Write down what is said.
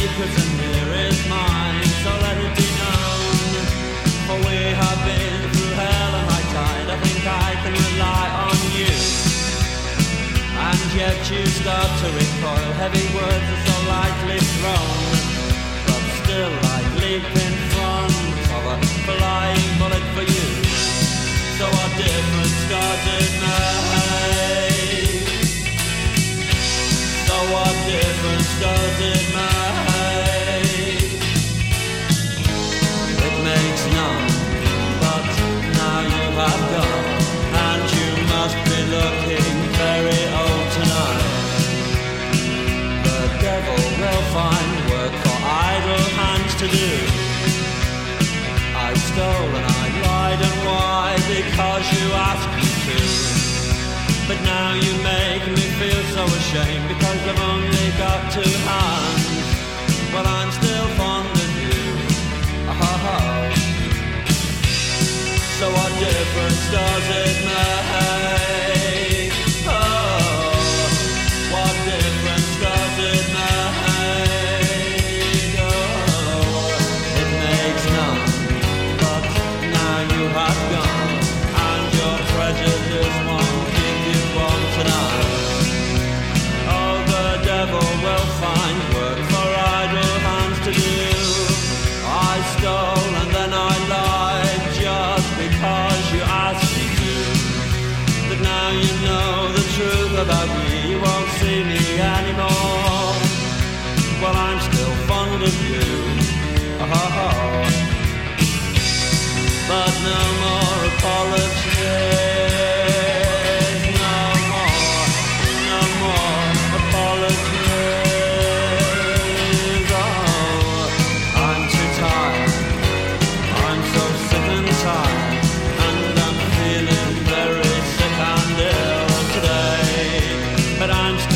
secrets and here is mine, so let it be known. For we have been through hell and high tide, I think I can rely on you. And yet you start to recoil, heavy words are so lightly thrown, but still I'd leap in front of a flying bullet for you. So what difference does it make? So what difference does it make? It makes none, but now you have gone, and you must be looking very old tonight. The devil will find work for idle hands to do. I stole and I lied, and why? Because you asked me to. But now you make me feel so ashamed, because I've only got two hands. Well, I'm still fond of you. Oh. So what difference does it make? Oh, what difference does it make? Oh, it makes none, but now you have gone, and your prejudice won't keep you warm tonight. Oh, the devil will find work for idle hands to do. I stole and then I lied just because you asked me to. But now you know the truth about me, you won't see me anymore. Well, I'm still fond of you. Oh. But no more apologies, no more apologies. Oh, I'm too tired, I'm so sick and tired, and I'm feeling very sick and ill today. But I'm still